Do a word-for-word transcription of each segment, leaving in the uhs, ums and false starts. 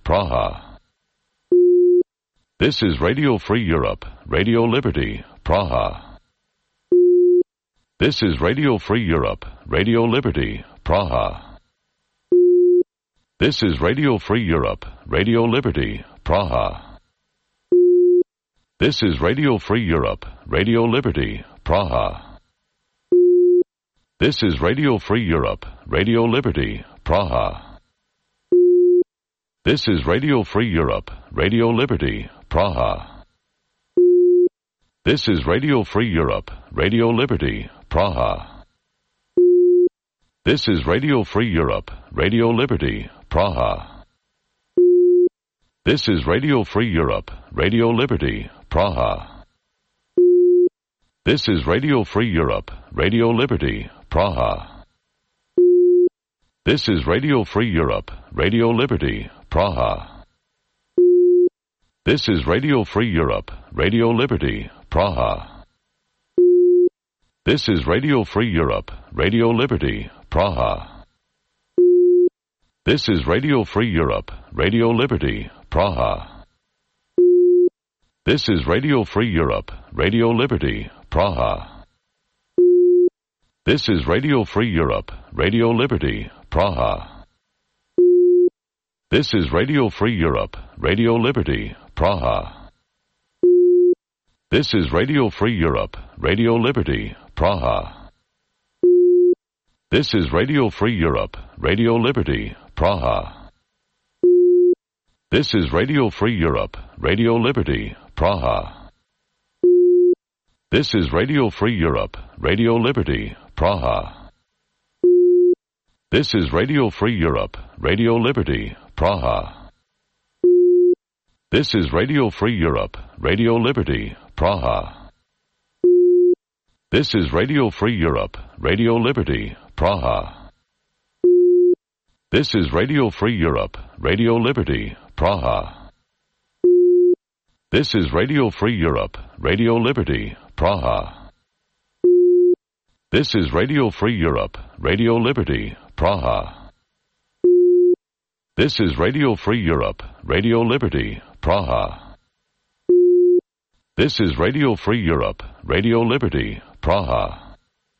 Praha. This is Radio Free Europe, Radio Liberty, Praha. This is Radio Free Europe, Radio Liberty, Praha. This is Radio Free Europe, Radio Liberty, Praha. This is Radio Free Europe, Radio Liberty, Praha. This is Radio Free Europe, Radio Liberty, Praha. This is Radio Free Europe, Radio Liberty, Praha. This is Radio Free Europe, Radio Liberty, Praha. This is Radio Free Europe, Radio Liberty, Praha. This is Radio Free Europe, Radio Liberty, Praha. This is Radio Free Europe, Radio Liberty, Praha. This is Radio Free Europe, Radio Liberty, Praha. This is Radio Free Europe, Radio Liberty, Praha. This is Radio Free Europe, Radio Liberty, Praha. This is Radio Free Europe, Radio Liberty, Praha. This is Radio Free Europe, Radio Liberty, Praha. This is Radio Free Europe, Radio Liberty, Praha. This is Radio Free Europe, Radio Liberty, Praha. This is Radio Free Europe, Radio Liberty, Praha. This is Radio Free Europe, Radio Liberty, Praha. This is Radio Free Europe, Radio Liberty, Praha. This is Radio Free Europe, Radio Liberty, Praha. This is Radio Free Europe, Radio Liberty, Praha. This is Radio Free Europe, Radio Liberty, Praha. This is Radio Free Europe, Radio Liberty, Praha. This is Radio Free Europe, Radio Liberty, Praha. This is Radio Free Europe, Radio Liberty, Praha. This is Radio Free Europe, Radio Liberty, Praha. This is Radio Free Europe, Radio Liberty, Praha. This is Radio Free Europe, Radio Liberty, Praha.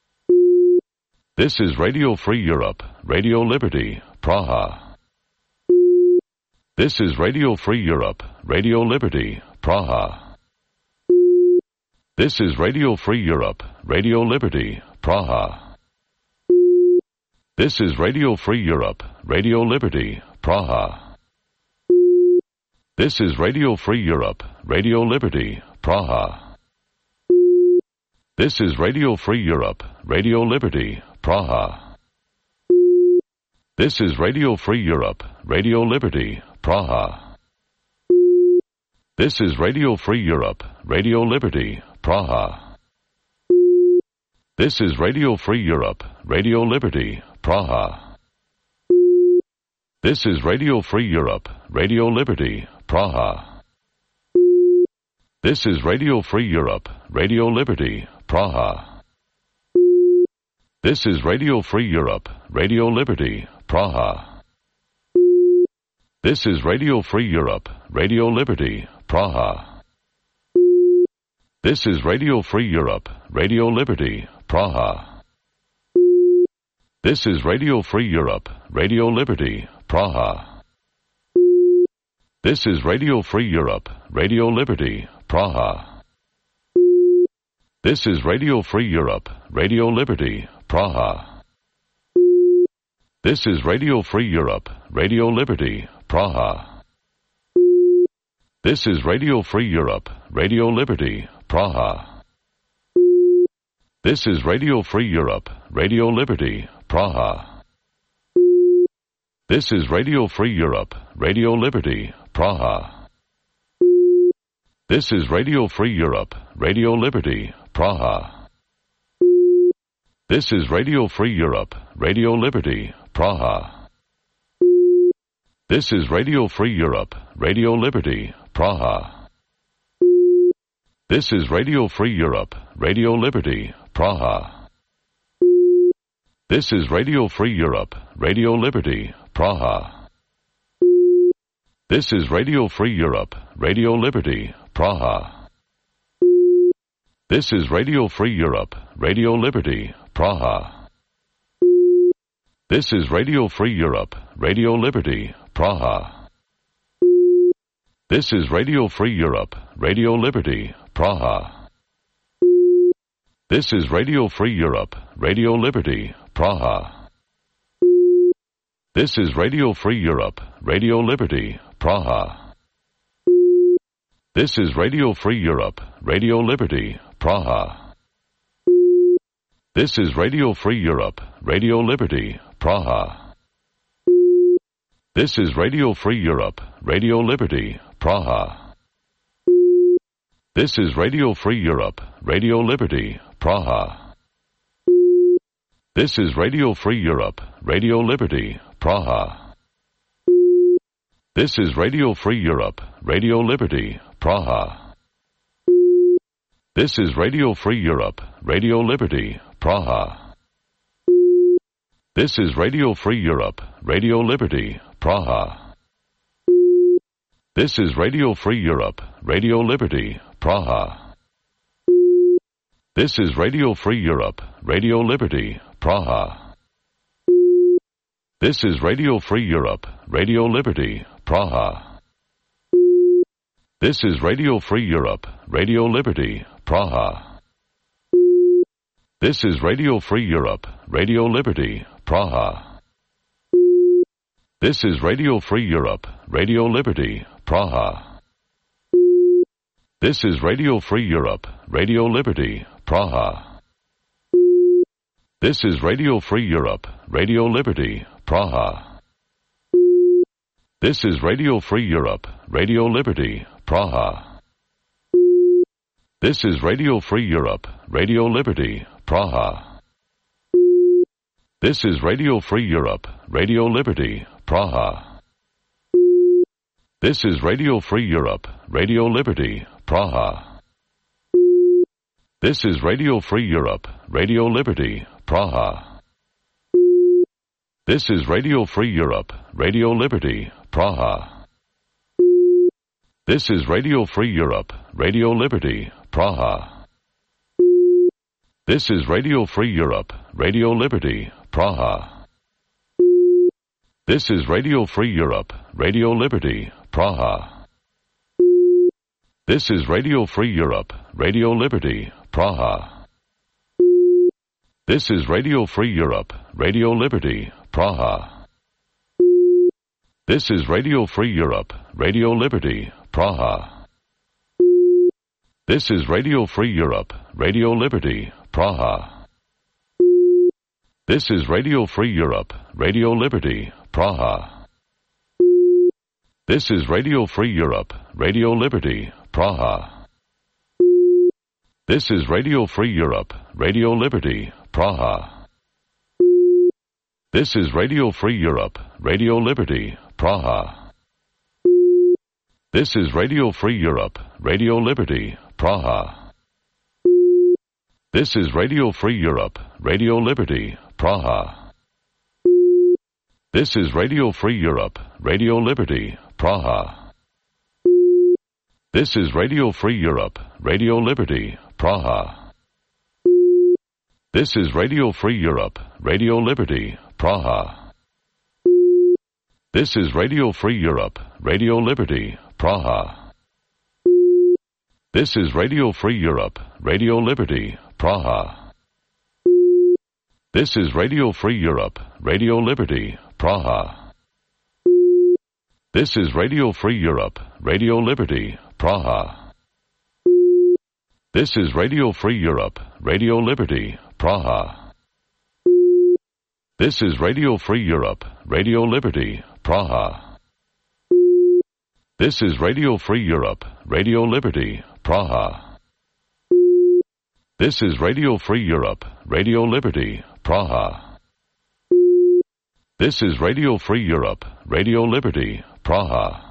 This is Radio Free Europe, Radio Liberty, Praha. This is Radio Free Europe, Radio Liberty, Praha. This is Radio Free Europe, Radio Liberty, Praha. This is Radio Free Europe, Radio Liberty, Praha. This is Radio Free Europe, Radio Liberty, Praha. This is Radio Free Europe, Radio Liberty, Praha. This is Radio Free Europe, Radio Liberty, Praha. This is Radio Free Europe, Radio Liberty, Praha. This is Radio Free Europe, Radio Liberty, Praha. This is Radio Free Europe, Radio Liberty, Praha. This is Radio Free Europe, Radio Liberty, Praha. This is Radio Free Europe, Radio Liberty, Praha. This is Radio Free Europe, Radio Liberty, Praha. This is Radio Free Europe, Radio Liberty, Praha. This is Radio Free Europe, Radio Liberty, Praha. This is Radio Free Europe, Radio Liberty, Praha. This is Radio Free Europe, Radio Liberty, Praha. This is Radio Free Europe, Radio Liberty, Praha. This is Radio Free Europe, Radio Liberty, Praha. This is Radio Free Europe, Radio Liberty, Praha. This is Radio Free Europe, Radio Liberty, Praha. This is Radio Free Europe, Radio Liberty, Praha. This is Radio Free Europe, Radio Liberty, Praha. This is Radio Free Europe, Radio Liberty, Praha. This is Radio Free Europe, Radio Liberty, Praha. This is Radio Free Europe, Radio Liberty, Praha. This is Radio Free Europe, Radio Liberty, Praha. This is Radio Free Europe, Radio Liberty, Praha. This is Radio Free Europe, Radio Liberty, Praha. This is Radio Free Europe, Radio Liberty, Praha. This is Radio Free Europe, Radio Liberty, Praha. This is Radio Free Europe, Radio Liberty, Praha. This is Radio Free Europe, Radio Liberty, Praha. This is Radio Free Europe, Radio Liberty, Praha. This is Radio Free Europe, Radio Liberty, Praha. This is Radio Free Europe, Radio Liberty, Praha. This is Radio Free Europe, Radio Liberty, Praha. This is Radio Free Europe, Radio Liberty, Praha. This is Radio Free Europe, Radio Liberty, Praha. This is Radio Free Europe, Radio Liberty, Praha. This is Radio Free Europe, Radio Liberty, Praha. This is Radio Free Europe, Radio Liberty, Praha. This is Radio Free Europe, Radio Liberty, Praha. This is Radio Free Europe, Radio Liberty, Praha. This is Radio Free Europe, Radio Liberty, Praha. This is Radio Free Europe, Radio Liberty, Praha. This is Radio Free Europe, Radio Liberty, Praha. This is Radio Free Europe, Radio Liberty, Praha. This is Radio Free Europe, Radio Liberty, Praha. This is Radio Free Europe, Radio Liberty, Praha. This is Radio Free Europe, Radio Liberty, Praha. This is Radio Free Europe, Radio Liberty, Praha. This is Radio Free Europe, Radio Liberty, Praha. This is Radio Free Europe, Radio Liberty, Praha. This is Radio Free Europe, Radio Liberty, Praha. This is Radio Free Europe, Radio Liberty, Praha. This is Radio Free Europe, Radio Liberty, Praha. This is Radio Free Europe, Radio Liberty, Praha. This is Radio Free Europe, Radio Liberty, Praha. This is Radio Free Europe, Radio Liberty, Praha. This is Radio Free Europe, Radio Liberty, Praha. This is Radio Free Europe, Radio Liberty, Praha. This is Radio Free Europe, Radio Liberty, Praha. This is Radio Free Europe, Radio Liberty, Praha. This is Radio Free Europe, Radio Liberty, Praha. This is Radio Free Europe, Radio Liberty, Praha. This is Radio Free Europe, Radio Liberty, Praha. This is Radio Free Europe, Radio Liberty, Praha. This is Radio Free Europe, Radio Liberty, Praha. This is Radio Free Europe, Radio Liberty, Praha. This is Radio Free Europe, Radio Liberty, Praha. This is Radio Free Europe, Radio Liberty, Praha. This is Radio Free Europe, Radio Liberty, Praha. This is Radio Free Europe, Radio Liberty, Praha. This is Radio Free Europe, Radio Liberty, Praha. This is Radio Free Europe, Radio Liberty, Praha. This is Radio Free Europe, Radio Liberty, Praha. This is Radio Free Europe, Radio Liberty, Praha. This is Radio Free Europe, Radio Liberty, Praha.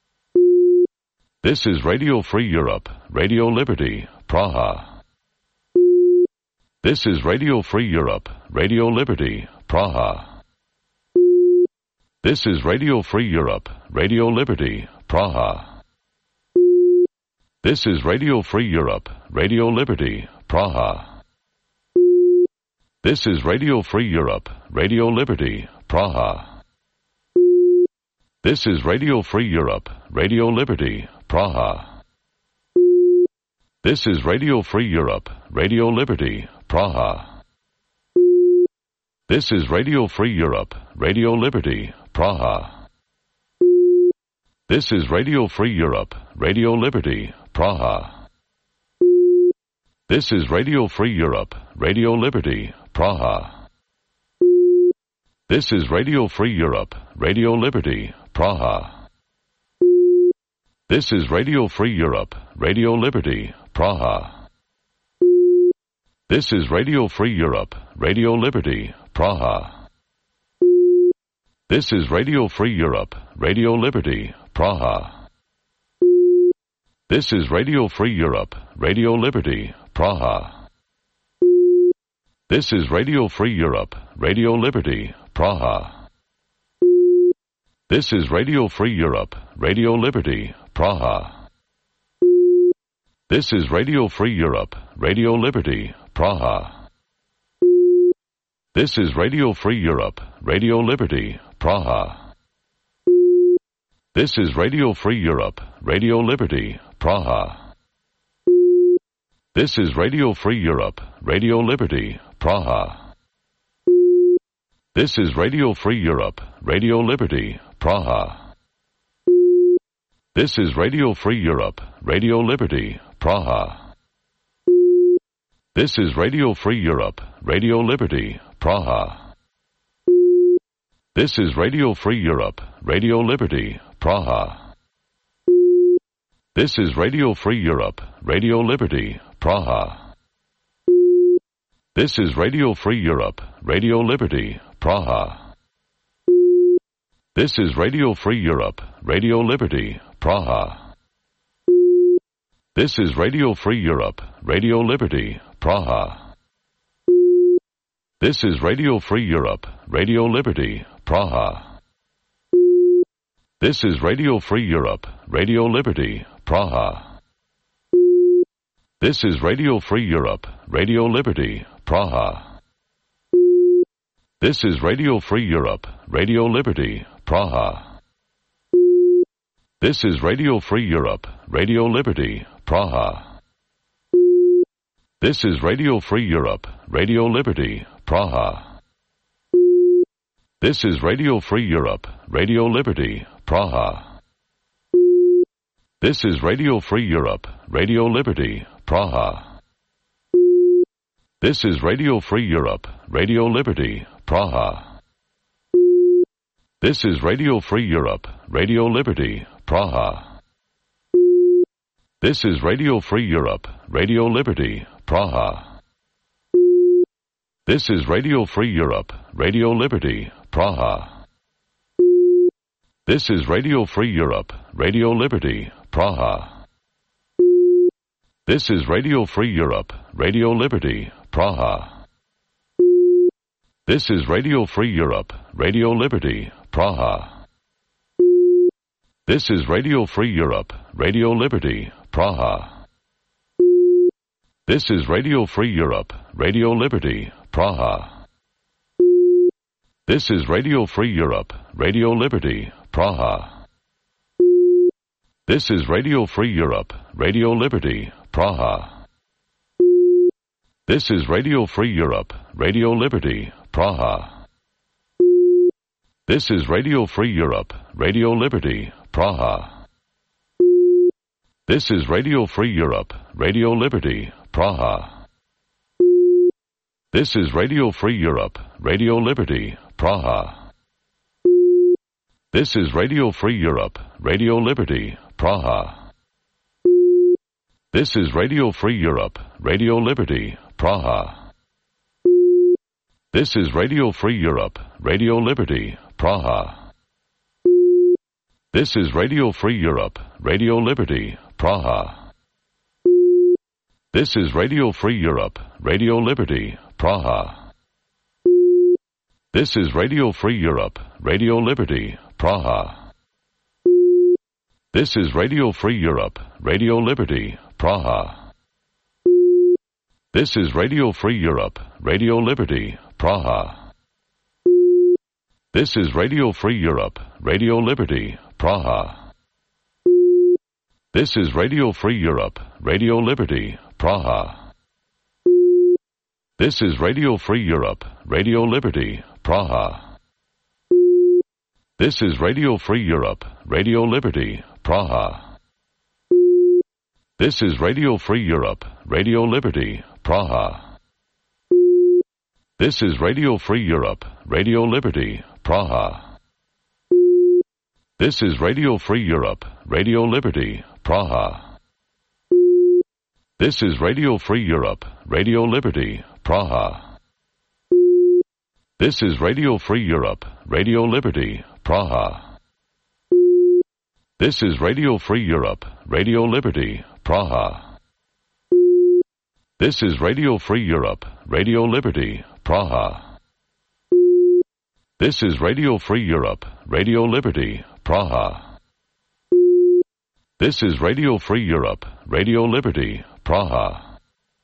This is Radio Free Europe, Radio Liberty, Praha. This is Radio Free Europe, Radio Liberty, Praha. This is Radio Free Europe, Radio Liberty, Praha. This is Radio Free Europe, Radio Liberty, Praha. This is Radio Free Europe, Radio Liberty, Praha. This is Radio Free Europe, Radio Liberty, Praha. This is Radio Free Europe, Radio Liberty, Praha. This is Radio Free Europe, Radio Liberty, Praha. This is Radio Free Europe, Radio Liberty, Praha. This is Radio Free Europe, Radio Liberty, Praha. This is Radio Free Europe, Radio Liberty, Praha. This is Radio Free Europe, Radio Liberty, Praha. This is Radio Free Europe, Radio Liberty, Praha. This is Radio Free Europe, Radio Liberty, Praha. This is Radio Free Europe, Radio Liberty, Praha. This is Radio Free Europe, Radio Liberty, Praha. This is Radio Free Europe, Radio Liberty, Praha. This is Radio Free Europe, Radio Liberty, Praha. This is Radio Free Europe, Radio Liberty, Praha. This is Radio Free Europe, Radio Liberty, Praha. This is Radio Free Europe, Radio Liberty, Praha. This is Radio Free Europe, Radio Liberty, Praha. This is Radio Free Europe, Radio Liberty, Praha. This is Radio Free Europe, Radio Liberty, Praha. This is Radio Free Europe, Radio Liberty, Praha. This is Radio Free Europe, Radio Liberty, Praha. This is Radio Free Europe, Radio Liberty, Praha. This is Radio Free Europe, Radio Liberty, Praha. This is Radio Free Europe, Radio Liberty, Praha. This is Radio Free Europe, Radio Liberty, Praha. This is Radio Free Europe, Radio Liberty, Praha. This is Radio Free Europe, Radio Liberty, Praha. This is Radio Free Europe, Radio Liberty, Praha. This is Radio Free Europe, Radio Liberty, Praha. This is Radio Free Europe, Radio Liberty, Praha. This is Radio Free Europe, Radio Liberty, Praha. This is Radio Free Europe, Radio Liberty, Praha. This is Radio Free Europe, Radio Liberty, Praha. This is Radio Free Europe, Radio Liberty, Praha. This is Radio Free Europe, Radio Liberty, Praha. This is Radio Free Europe, Radio Liberty, Praha. This is Radio Free Europe, Radio Liberty, Praha. This is Radio Free Europe, Radio Liberty, Praha. This is Radio Free Europe, Radio Liberty, Praha. This is Radio Free Europe, Radio Liberty, Praha. This is Radio Free Europe, Radio Liberty, Praha. This is Radio Free Europe, Radio Liberty, Praha. This is Radio Free Europe, Radio Liberty, Praha. This is Radio Free Europe, Radio Liberty, Praha. This is Radio Free Europe, Radio Liberty, Praha. This is Radio Free Europe, Radio Liberty, Praha. This is Radio Free Europe, Radio Liberty, Praha. This is Radio Free Europe, Radio Liberty, Praha. This is Radio Free Europe, Radio Liberty, Praha. This is Radio Free Europe, Radio Liberty, Praha. This is Radio Free Europe, Radio Liberty, Praha. This is Radio Free Europe, Radio Liberty, Praha. This is Radio Free Europe, Radio Liberty, Praha. This is Radio Free Europe, Radio Liberty, Praha. This is Radio Free Europe, Radio Liberty, Praha. This is Radio Free Europe, Radio Liberty, Praha. This is Radio Free Europe, Radio Liberty, Praha. This is Radio Free Europe, Radio Liberty, Praha. This is Radio Free Europe, Radio Liberty, Praha. This is Radio Free Europe, Radio Liberty, Praha. This is Radio Free Europe, Radio Liberty, Praha. This is Radio Free Europe, Radio Liberty, Praha. This is Radio Free Europe, Radio Liberty, Praha. This is Radio Free Europe, Radio Liberty, Praha. This is Radio Free Europe, Radio Liberty, Praha. This is Radio Free Europe, Radio Liberty, Praha. This is Radio Free Europe, Radio Liberty, Praha. This is Radio Free Europe, Radio Liberty, Praha.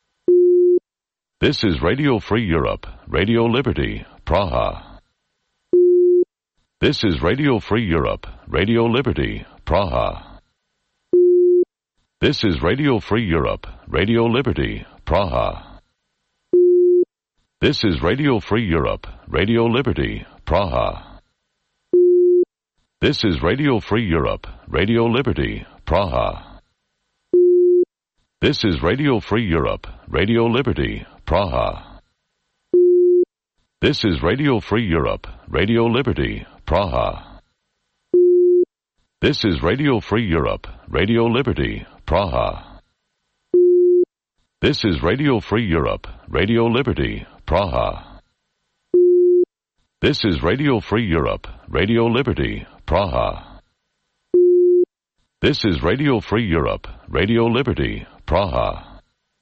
This is Radio Free Europe, Radio Liberty, Praha. This is Radio Free Europe, Radio Liberty, Praha. This is Radio Free Europe, Radio Liberty, Praha. This is Radio Free Europe, Radio Liberty, Praha. This is Radio Free Europe, Radio Liberty, Praha. This is Radio Free Europe, Radio Liberty, Praha. This is Radio Free Europe, Radio Liberty, Praha. This is Radio Free Europe, Radio Liberty, Praha. This is Radio Free Europe, Radio Liberty, Praha. This is Radio Free Europe, Radio Liberty, Praha. This is Radio Free Europe, Radio Liberty, Praha.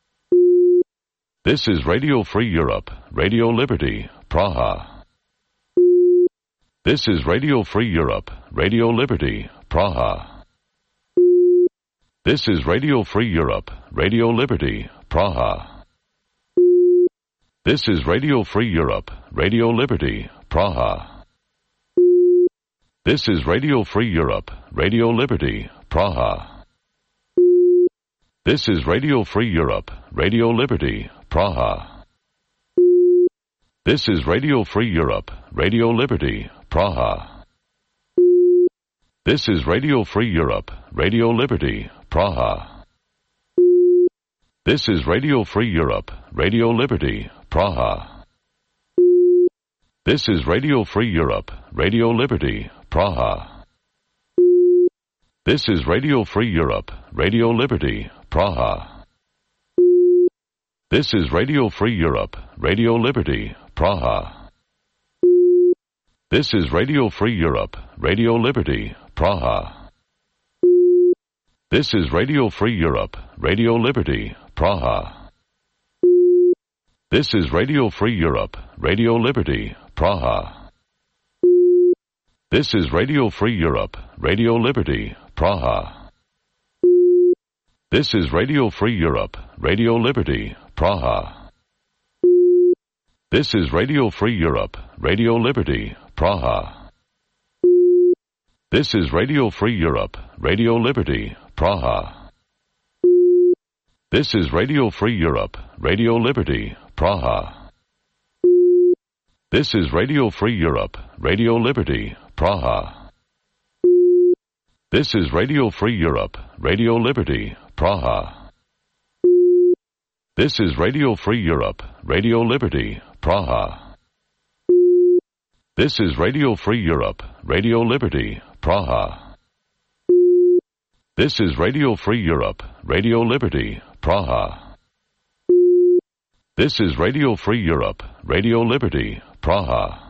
This is Radio Free Europe, Radio Liberty, Praha. This is Radio Free Europe, Radio Liberty, Praha. This is Radio Free Europe, Radio Liberty, Praha. This is Radio Free Europe, Radio Liberty, Praha. This is Radio Free Europe, Radio Liberty, Praha. This is Radio Free Europe, Radio Liberty, Praha. This is Radio Free Europe, Radio Liberty, Praha. This is Radio Free Europe, Radio Liberty, Praha. This is Radio Free Europe, Radio Liberty, Praha. This is Radio Free Europe, Radio Liberty, Praha. This is Radio Free Europe, Radio Liberty, Praha. This is Radio Free Europe, Radio Liberty, Praha. This is Radio Free Europe, Radio Liberty, Praha. This is Radio Free Europe, Radio Liberty, Praha. This is Radio Free Europe, Radio Liberty, Praha. This is Radio Free Europe, Radio Liberty, Praha. This is Radio Free Europe, Radio Liberty, Praha. This is Radio Free Europe, Radio Liberty, Praha. This is Radio Free Europe, Radio Liberty, Praha. This is Radio Free Europe, Radio Liberty, Praha. This is Radio Free Europe, Radio Liberty, Praha. This is Radio Free Europe, Radio Liberty, Praha. This is Radio Free Europe, Radio Liberty, Praha. This is Radio Free Europe, Radio Liberty, Praha. This is Radio Free Europe, Radio Liberty, Praha. This is Radio Free Europe, Radio Liberty, Praha.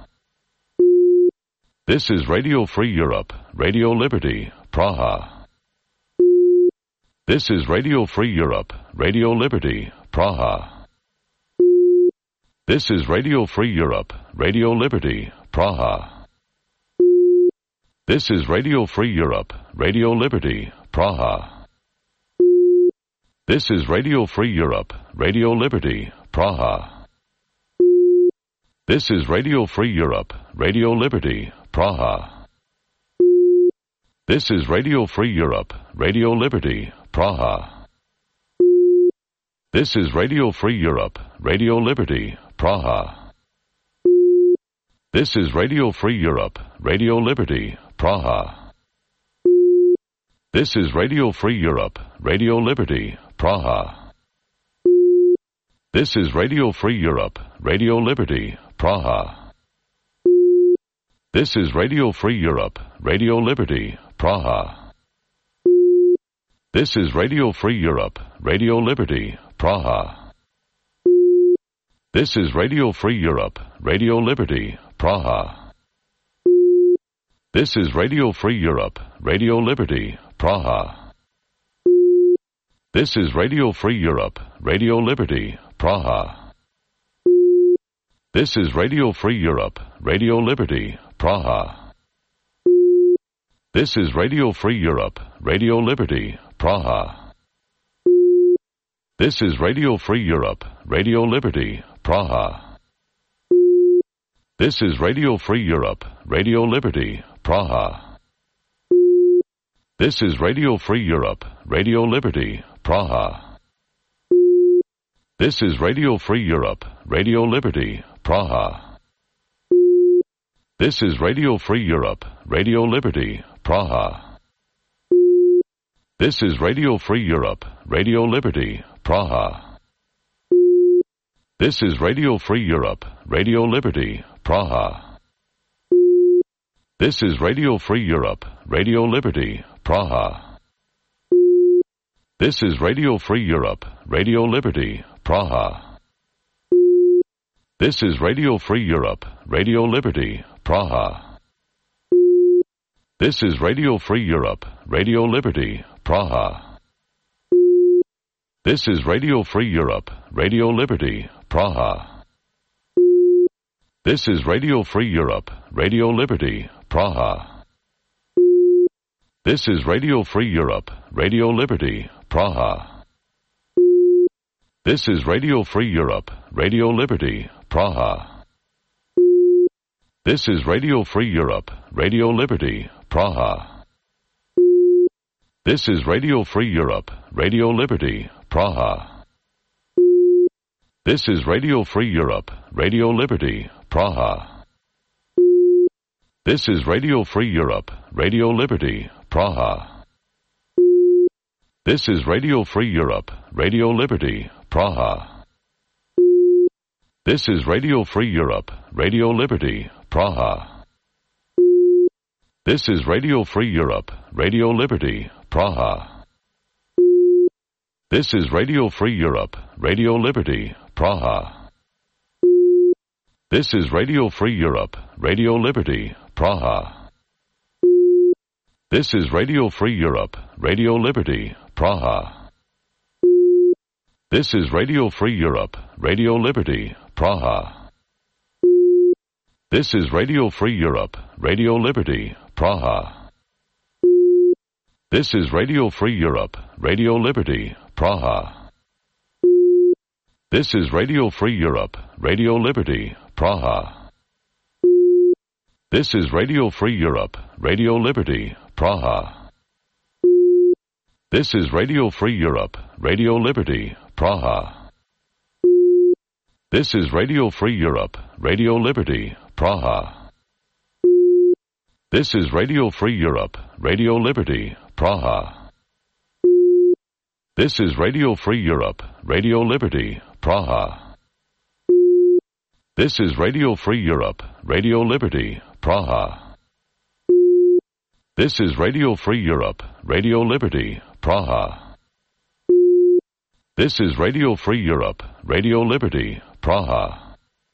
This is Radio Free Europe, Radio Liberty, Praha. This is Radio Free Europe, Radio Liberty, Praha. This is Radio Free Europe, Radio Liberty, Praha. This is Radio Free Europe, Radio Liberty, Praha. This is Radio Free Europe, Radio Liberty, Praha. This is Radio Free Europe, Radio Liberty, Praha. This is Radio Free Europe, Radio Liberty, Praha. This is Radio Free Europe, Radio Liberty, Praha. This is Radio Free Europe, Radio Liberty, Praha. This is Radio Free Europe, Radio Liberty, Praha. This is Radio Free Europe, Radio Liberty, Praha. This is Radio Free Europe, Radio Liberty, Praha. This is Radio Free Europe, Radio Liberty, Praha. This is Radio Free Europe, Radio Liberty, Praha. This is Radio Free Europe, Radio Liberty, Praha. This is Radio Free Europe, Radio Liberty, Praha. This is Radio Free Europe, Radio Liberty, Praha. This is Radio Free Europe, Radio Liberty, Praha. This is Radio Free Europe, Radio Liberty, Praha. This is Radio Free Europe, Radio Liberty, Praha. This is Radio Free Europe, Radio Liberty, Praha. This is Radio Free Europe, Radio Liberty, Praha. This is Radio Free Europe, Radio Liberty, Praha. This is Radio Free Europe, Radio Liberty, Praha. This is Radio Free Europe, Radio Liberty, Praha. This is Radio Free Europe, Radio Liberty, Praha. This is Radio Free Europe, Radio Liberty, Praha. This is Radio Free Europe, Radio Liberty, Praha. This is Radio Free Europe, Radio Liberty, Praha. This is Radio Free Europe, Radio Liberty, Praha. This is Radio Free Europe, Radio Liberty, Praha. This is Radio Free Europe, Radio Liberty, Praha. This is Radio Free Europe, Radio Liberty, Praha. This is Radio Free Europe, Radio Liberty, Praha. This is Radio Free Europe, Radio Liberty, Praha. This is Radio Free Europe, Radio Liberty, Praha. This is Radio Free Europe, Radio Liberty, Praha. This is Radio Free Europe, Radio Liberty, Praha. This is Radio Free Europe, Radio Liberty, Praha. This is Radio Free Europe, Radio Liberty, Praha. This is Radio Free Europe, Radio Liberty, Praha. This is Radio Free Europe, Radio Liberty, Praha. This is Radio Free Europe, Radio Liberty, Praha. This is Radio Free Europe, Radio Liberty, Praha. This is Radio Free Europe, Radio Liberty, Praha. This is Radio Free Europe, Radio Liberty, Praha. This is Radio Free Europe, Radio Liberty, Praha. This is Radio Free Europe, Radio Liberty, Praha. This is Radio Free Europe, Radio Liberty, Praha. This is Radio Free Europe, Radio Liberty, Praha. This is Radio Free Europe, Radio Liberty, Praha. This is Radio Free Europe, Radio Liberty, Praha. This is Radio Free Europe, Radio Liberty, Praha. This is Radio Free Europe, Radio Liberty, Praha. This is Radio Free Europe, Radio Liberty, Praha.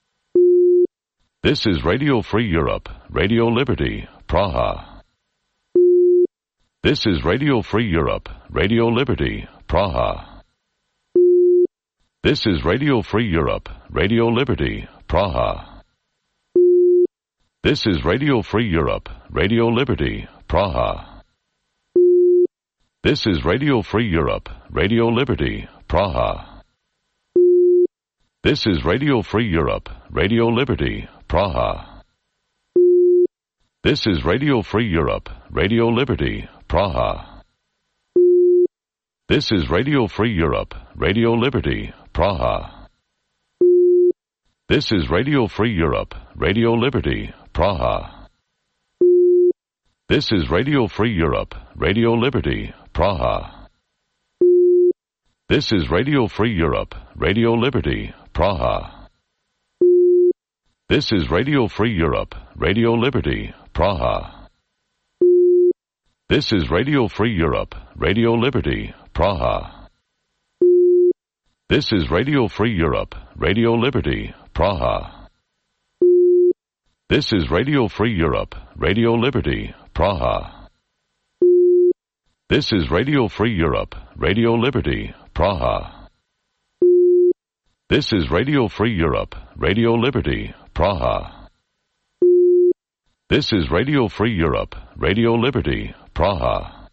This is Radio Free Europe, Radio Liberty, Praha. This is Radio Free Europe, Radio Liberty, Praha. This is Radio Free Europe, Radio Liberty, Praha. This is Radio Free Europe, Radio Liberty, Praha. This is Radio Free Europe, Radio Liberty, Praha. This is Radio Free Europe, Radio Liberty, Praha. This is Radio Free Europe, Radio Liberty, Praha. This is Radio Free Europe, Radio Liberty, Praha. This is Radio Free Europe, Radio Liberty, Praha. This is Radio Free Europe, Radio Liberty, Praha. This is Radio Free Europe, Radio Liberty, Praha. This is Radio Free Europe, Radio Liberty, Praha. This is Radio Free Europe, Radio Liberty, Praha. This is Radio Free Europe, Radio Liberty, Praha. This is Radio Free Europe, Radio Liberty, Praha. This is Radio Free Europe, Radio Liberty, Praha. This is Radio Free Europe, Radio Liberty, Praha. This is Radio Free Europe, Radio Liberty, Praha.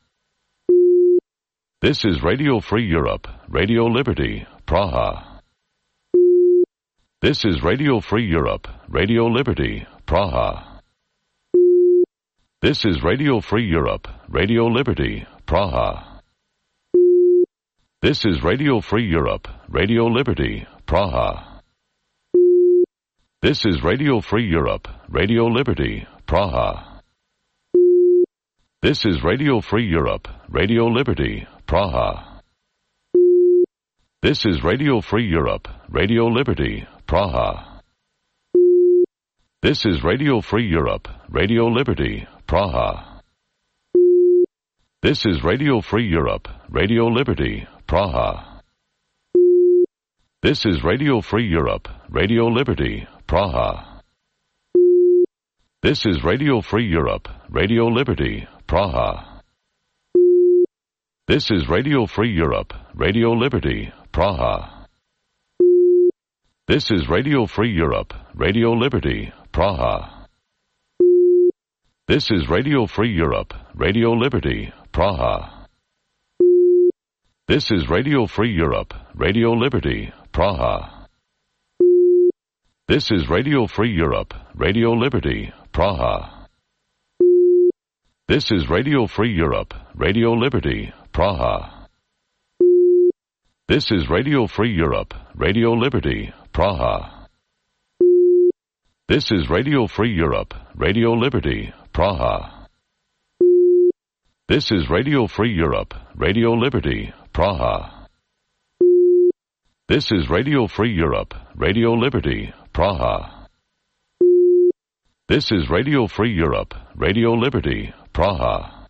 This is Radio Free Europe, Radio Liberty, Praha. This is Radio Free Europe, Radio Liberty, Praha. This is Radio Free Europe, Radio Liberty, Praha. This is Radio Free Europe, Radio Liberty, Praha. This is Radio Free Europe, Radio Liberty, Praha. This is Radio Free Europe, Radio Liberty, Praha. This is Radio Free Europe, Radio Liberty, Praha. This is Radio Free Europe, Radio Liberty, Praha. This is Radio Free Europe, Radio Liberty, Praha. This is Radio Free Europe, Radio Liberty, Praha. This is Radio Free Europe, Radio Liberty, Praha. This is Radio Free Europe, Radio Liberty, Praha. This is Radio Free Europe, Radio Liberty, Praha. This is Radio Free Europe, Radio Liberty, Praha. This is Radio Free Europe, Radio Liberty, Praha. This is Radio Free Europe, Radio Liberty, Praha. This is Radio Free Europe, Radio Liberty, Praha. This is Radio Free Europe, Radio Liberty, Praha. This is Radio Free Europe, Radio Liberty, Praha. This is Radio Free Europe, Radio Liberty, Praha. This is Radio Free Europe, Radio Liberty, Praha. This is Radio Free Europe, Radio Liberty, Praha.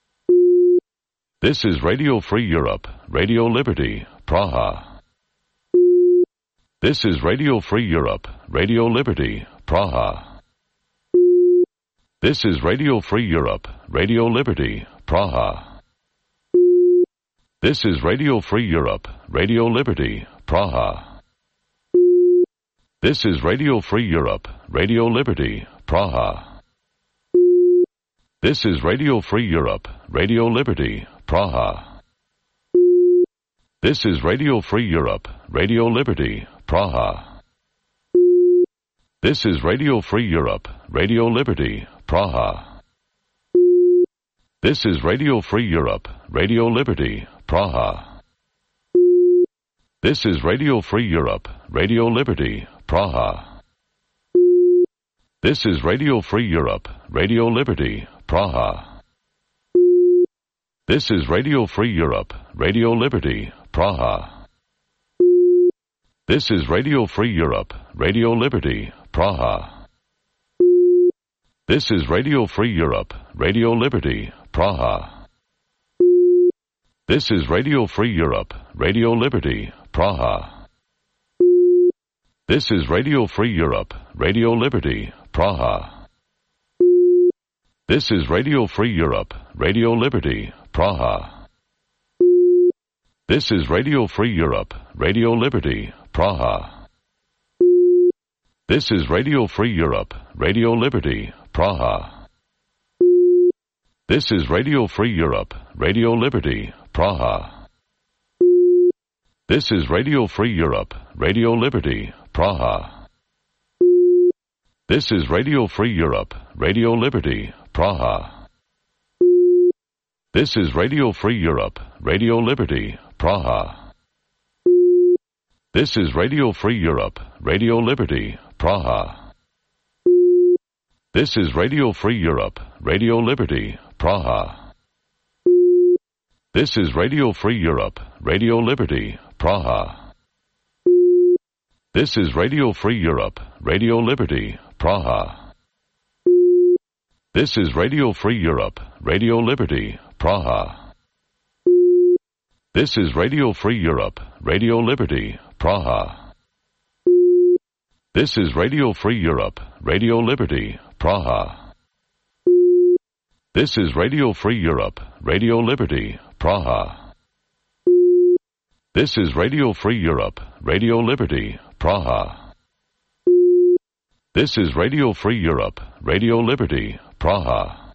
This is Radio Free Europe, Radio Liberty, Praha. This is Radio Free Europe, Radio Liberty, Praha. This is Radio Free Europe, Radio Liberty, Praha. This is Radio Free Europe, Radio Liberty, Praha. This is Radio Free Europe, Radio Liberty, Praha. This is Radio Free Europe, Radio Liberty, Praha. This is Radio Free Europe, Radio Liberty, Praha. This is Radio Free Europe, Radio Liberty, Praha. This is Radio Free Europe, Radio Liberty, Praha. This is Radio Free Europe, Radio Liberty, Praha. This is Radio Free Europe, Radio Liberty, Praha. This is Radio Free Europe, Radio Liberty, Praha. This is Radio Free Europe, Radio Liberty, Praha. This is Radio Free Europe, Radio Liberty, Praha. This is Radio Free Europe, Radio Liberty, Praha. This is Radio Free Europe, Radio Liberty, Praha. This is Radio Free Europe, Radio Liberty, Praha. This is Radio Free Europe, Radio Liberty, Praha. This is Radio Free Europe, Radio Liberty, Praha. This is Radio Free Europe, Radio Liberty, Praha. This is Radio Free Europe, Radio Liberty, Praha. This is Radio Free Europe, Radio Liberty, Praha. This is Radio Free Europe, Radio Liberty, Praha. This is Radio Free Europe, Radio Liberty, Praha. This is Radio Free Europe, Radio Liberty, Praha. This is Radio Free Europe, Radio Liberty, Praha. This is Radio Free Europe, Radio Liberty, Praha. This is Radio Free Europe, Radio Liberty, Praha. This is Radio Free Europe, Radio Liberty, Praha. This is Radio Free Europe, Radio Liberty, Praha. This is Radio Free Europe, Radio Liberty, Praha. This is Radio Free Europe, Radio Liberty, Praha. This is Radio Free Europe, Radio Liberty, Praha.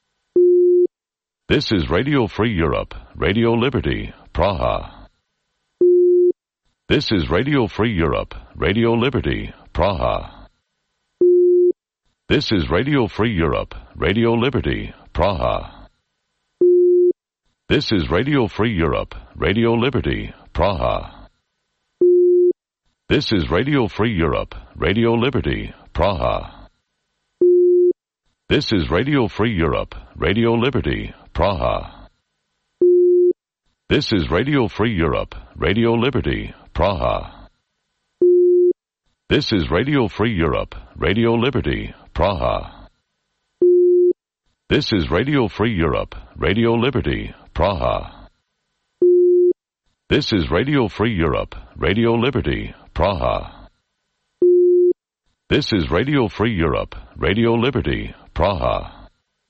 This is Radio Free Europe, Radio Liberty, Praha. This is Radio Free Europe, Radio Liberty, Praha. This is Radio Free Europe, Radio Liberty, Praha. This is Radio Free Europe, Radio Liberty, Praha. This is Radio Free Europe, Radio Liberty, Praha. This is Radio Free Europe, Radio Liberty, Praha. This is Radio Free Europe, Radio Liberty, Praha. This is Radio Free Europe, Radio Liberty, Praha. This is Radio Free Europe, Radio Liberty, Praha. This is Radio Free Europe, Radio Liberty, Praha. This is Radio Free Europe, Radio Liberty, Praha.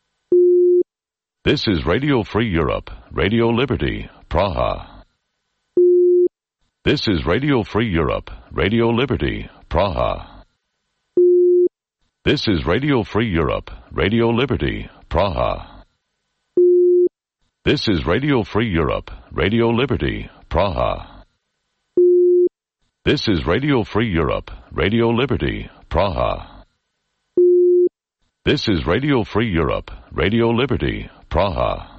This is Radio Free Europe, Radio Liberty, Praha. This is Radio Free Europe, Radio Liberty, Praha. This is Radio Free Europe, Radio Liberty, Praha. This is Radio Free Europe, Radio Liberty, Praha. This is Radio Free Europe, Radio Liberty, Praha. This is Radio Free Europe, Radio Liberty, Praha.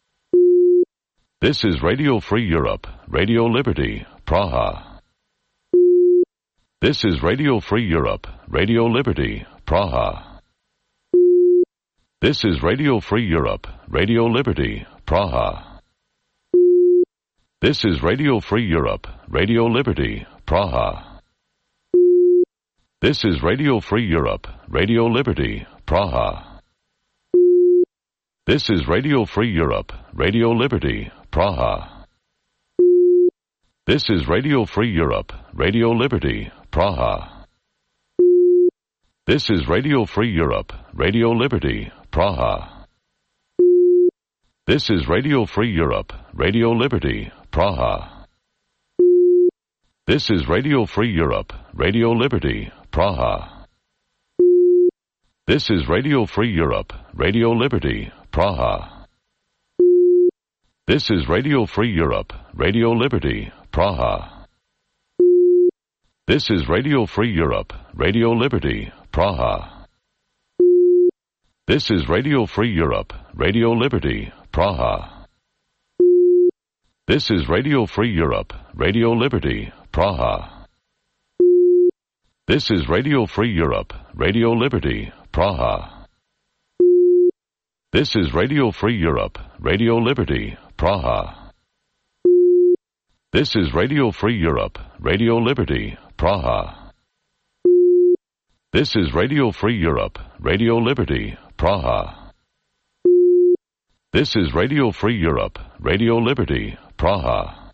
This is Radio Free Europe, Radio Liberty, Praha. This is Radio Free Europe, Radio Liberty, Praha. This is Radio Free Europe, Radio Liberty, Praha. This is Radio Free Europe, Radio Liberty, Praha. This is Radio Free Europe, Radio Liberty, Praha. This is Radio Free Europe, Radio Liberty, Praha. This is Radio Free Europe, Radio Liberty, Praha. This is Radio Free Europe, Radio Liberty, Praha. This is Radio Free Europe, Radio Liberty, Praha. This is Radio Free Europe, Radio Liberty, Praha. This is Radio Free Europe, Radio Liberty, Praha. This is Radio Free Europe, Radio Liberty, Praha. This is Radio Free Europe, Radio Liberty, Praha. This is Radio Free Europe, Radio Liberty, Praha. This is Radio Free Europe, Radio Liberty, Praha. This is Radio Free Europe, Radio Liberty, Praha. This is Radio Free Europe, Radio Liberty, Praha. This is Radio Free Europe, Radio Liberty, Praha. This is Radio Free Europe, Radio Liberty, Praha. This is Radio Free Europe, Radio Liberty, Praha.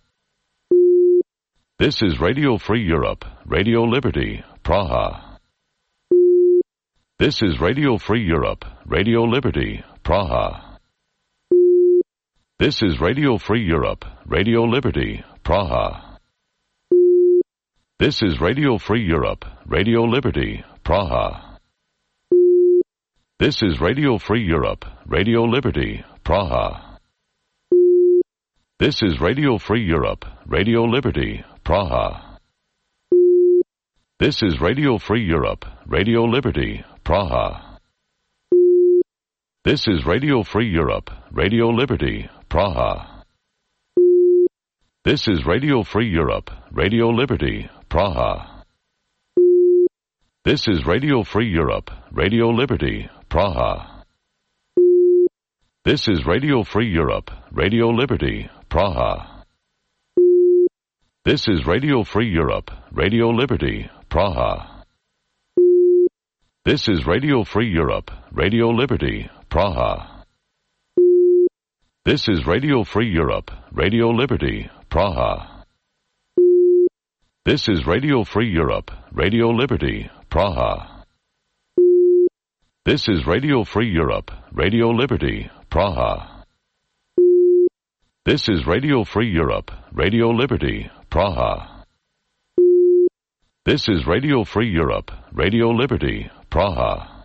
This is Radio Free Europe, Radio Liberty, Praha. This is Radio Free Europe, Radio Liberty, Praha. This is Radio Free Europe, Radio Liberty, Praha. This is Radio Free Europe, Radio Liberty, Praha. This is Radio Free Europe, Radio Liberty, Praha. This is Radio Free Europe, Radio Liberty, Praha. This is Radio Free Europe, Radio Liberty, Praha. This is Radio Free Europe, Radio Liberty, Praha. This is Radio Free Europe, Radio Liberty, Praha. This is Radio Free Europe, Radio Liberty, Praha. This is Radio Free Europe, Radio Liberty, Praha. This is Radio Free Europe, Radio Liberty, Praha. This is Radio Free Europe, Radio Liberty, Praha. This is Radio Free Europe, Radio Liberty, Praha. This is Radio Free Europe, Radio Liberty, Praha. This is Radio Free Europe, Radio Liberty, Praha. This is Radio Free Europe, Radio Liberty, Praha. This is Radio Free Europe, Radio Liberty, Praha.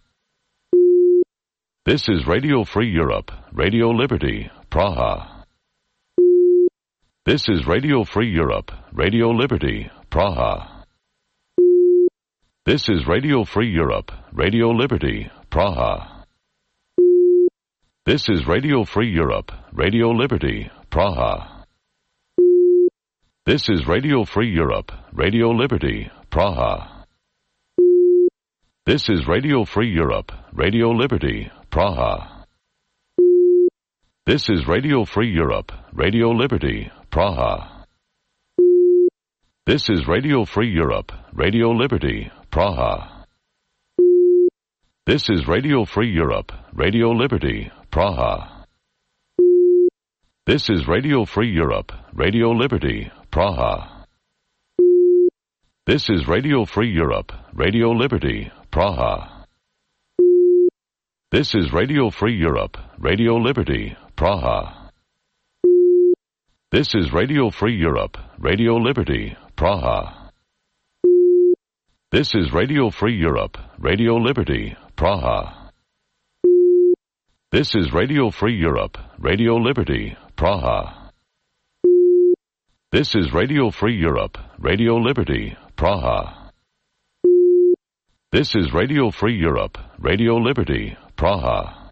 This is Radio Free Europe, Radio Liberty, Praha. This is Radio Free Europe, Radio Liberty, Praha. This is Radio Free Europe, Radio Liberty, Praha. This is Radio Free Europe, Radio Liberty, Praha. This is Radio Free Europe, Radio Liberty, Praha. This is Radio Free Europe, Radio Liberty, Praha. This is Radio Free Europe, Radio Liberty, Praha. This is Radio Free Europe, Radio Liberty, Praha. This is Radio Free Europe, Radio Liberty, Praha. This is Radio Free Europe, Radio Liberty, Praha. This is Radio Free Europe, Radio Liberty, Praha. This is Radio Free Europe, Radio Liberty, Praha. This is Radio Free Europe, Radio Liberty, Praha. This is Radio Free Europe, Radio Liberty, Praha. This is Radio Free Europe, Radio Liberty, Praha. This is Radio Free Europe, Radio Liberty, Praha. This is Radio Free Europe, Radio Liberty, Praha.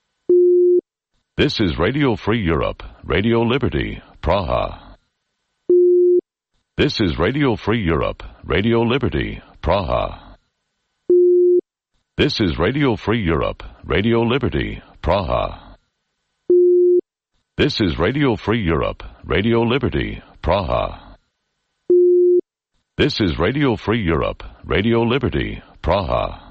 This is Radio Free Europe, Radio Liberty, Praha. This is Radio Free Europe, Radio Liberty, Praha. This is Radio Free Europe, Radio Liberty, Praha. This is Radio Free Europe, Radio Liberty, Praha. This is Radio Free Europe, Radio Liberty, Praha.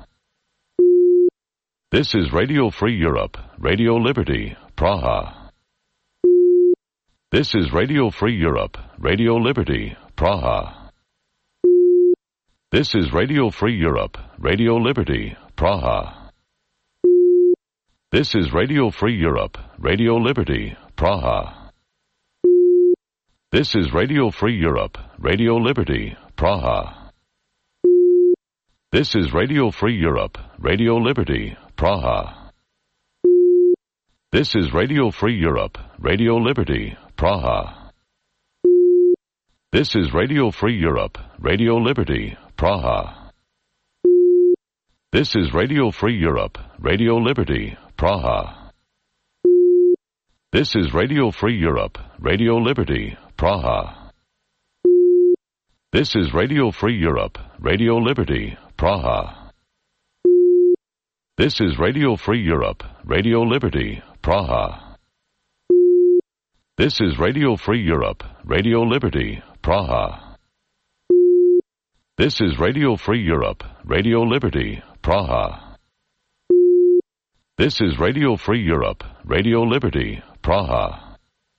This is Radio Free Europe, Radio Liberty, Praha. This is Radio Free Europe, Radio Liberty, Praha. This is Radio Free Europe, Radio Liberty, Praha. This is Radio Free Europe, Radio Liberty, Praha. This is Radio Free Europe, Radio Liberty, Praha. This is Radio Free Europe, Radio Liberty, Praha. This is Radio Free Europe, Radio Liberty, Praha. This is Radio Free Europe, Radio Liberty, Praha. This is Radio Free Europe, Radio Liberty, Praha. This is Radio Free Europe, Radio Liberty, Praha. This is Radio Free Europe, Radio Liberty, Praha. This is Radio Free Europe, Radio Liberty, Praha. This is Radio Free Europe, Radio Liberty, Praha. This is Radio Free Europe, Radio Liberty, Praha. This is Radio Free Europe, Radio Liberty, Praha.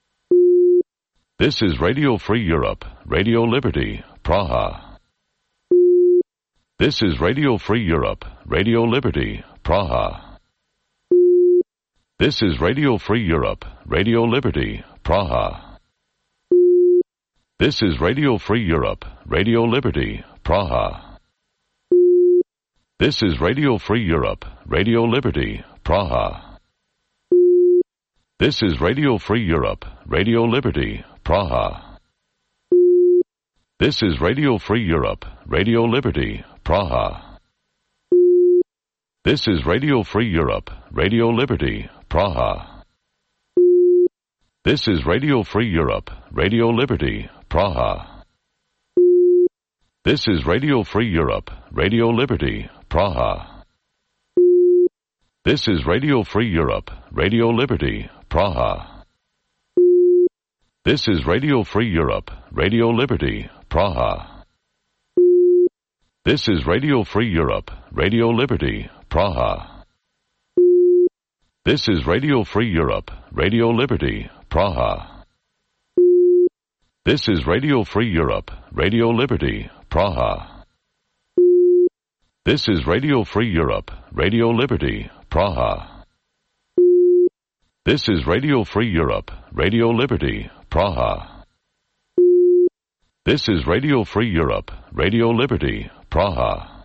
This is Radio Free Europe, Radio Liberty, Praha. This is Radio Free Europe, Radio Liberty, Praha. This is Radio Free Europe, Radio Liberty, Praha. This is Radio Free Europe, Radio Liberty, Praha. This is Radio Free Europe, Radio Liberty, Praha. This is Radio Free Europe, Radio Liberty, Praha. This is Radio Free Europe, Radio Liberty, Praha. This is Radio Free Europe, Radio Liberty, Praha. This is Radio Free Europe, Radio Liberty, Praha. This is Radio Free Europe, Radio Liberty, Praha. This is Radio Free Europe, Radio Liberty, Praha. This is Radio Free Europe, Radio Liberty, Praha. This is Radio Free Europe, Radio Liberty, Praha. This is Radio Free Europe, Radio Liberty, Praha. This is Radio Free Europe, Radio Liberty, Praha. This is Radio Free Europe, Radio Liberty, Praha. This is Radio Free Europe, Radio Liberty, Praha. This is Radio Free Europe, Radio Liberty, Praha.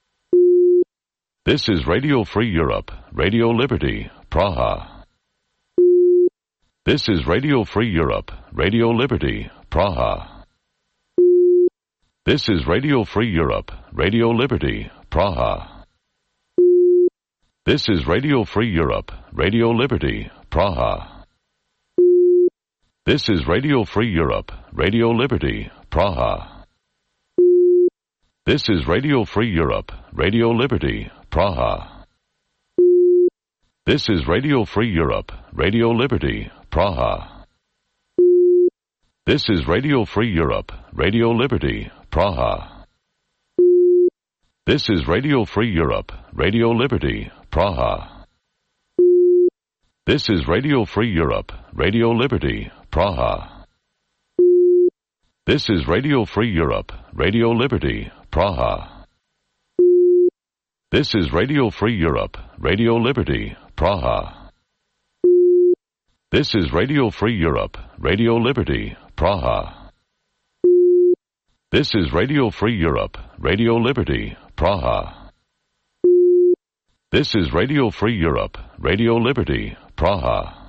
This is Radio Free Europe, Radio Liberty, Praha. This is Radio Free Europe, Radio Liberty, Praha. This is Radio Free Europe, Radio Liberty, Praha. This is Radio Free Europe, Radio Liberty, Praha. This is Radio Free Europe, Radio Liberty, Praha. This is Radio Free Europe, Radio Liberty, Praha. This is Radio Free Europe, Radio Liberty, Praha. This is Radio Free Europe, Radio Liberty, Praha. This is Radio Free Europe, Radio Liberty, Praha. This is Radio Free Europe, Radio Liberty, Praha. This is Radio Free Europe, Radio Liberty, Praha. This is Radio Free Europe, Radio Liberty, Praha. This is Radio Free Europe, Radio Liberty, Praha. This is Radio Free Europe, Radio Liberty, Praha. This is Radio Free Europe, Radio Liberty, Praha.